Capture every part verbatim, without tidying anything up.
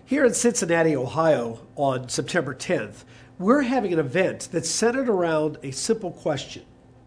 Here in Cincinnati, Ohio, on September tenth, we're having an event that's centered around a simple question.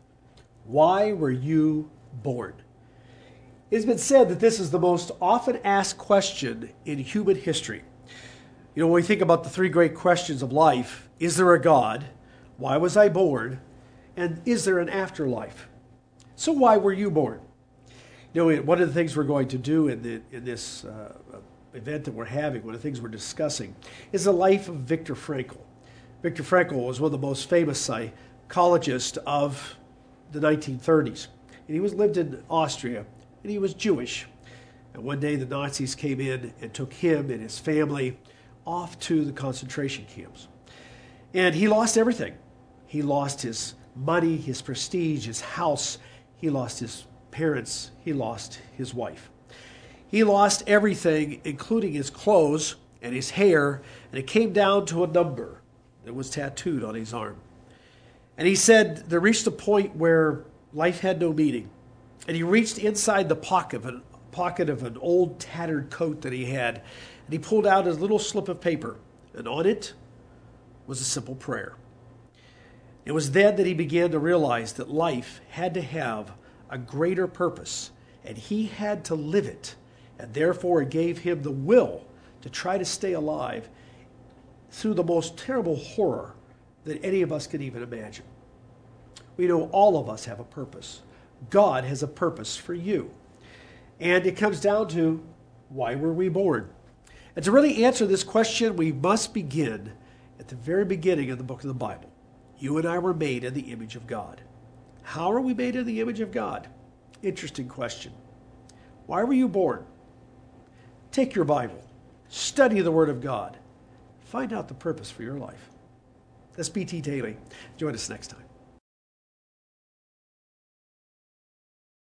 Why were you born? It's been said that this is the most often asked question in human history. You know, when we think about the three great questions of life, is there a God? Why was I born? And is there an afterlife? So why were you born? You know, one of the things we're going to do in, the, in this uh, event that we're having, one of the things we're discussing, is the life of Viktor Frankl. Viktor Frankl was one of the most famous psychologists of the nineteen thirties. And he was lived in Austria, and he was Jewish. And one day the Nazis came in and took him and his family off to the concentration camps. And he lost everything. He lost his money, his prestige, his house. He lost his parents. He lost his wife. He lost everything, including his clothes and his hair, and it came down to a number that was tattooed on his arm. And he said there reached a point where life had no meaning. And he reached inside the pocket of an, pocket of an old tattered coat that he had, and he pulled out his little slip of paper, and on it was a simple prayer. It was then that he began to realize that life had to have a greater purpose, and he had to live it, and therefore it gave him the will to try to stay alive through the most terrible horror that any of us could even imagine. We know all of us have a purpose. God has a purpose for you. And it comes down to, why were we born? And to really answer this question, we must begin at the very beginning of the book of the Bible. You and I were made in the image of God. How are we made in the image of God? Interesting question. Why were you born? Take your Bible. Study the Word of God. Find out the purpose for your life. That's B T Daily. Join us next time.